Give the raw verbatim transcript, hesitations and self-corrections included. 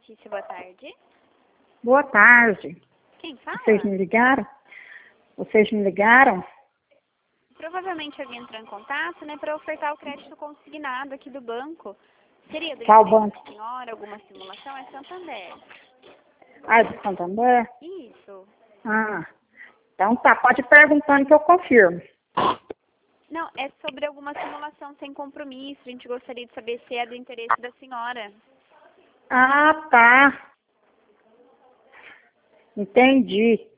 Letícia, boa tarde. Boa tarde. Quem fala? Vocês me ligaram? Vocês me ligaram? Provavelmente alguém entrou em contato, né, para ofertar o crédito consignado aqui do banco. Seria do Qual interesse banco? da senhora, alguma simulação? É Santander. Ah, é do Santander? Isso. Ah, então tá, pode ir perguntando que eu confirmo. Não, é sobre alguma simulação sem compromisso. A gente gostaria de saber se é do interesse da senhora. Ah, tá. Entendi.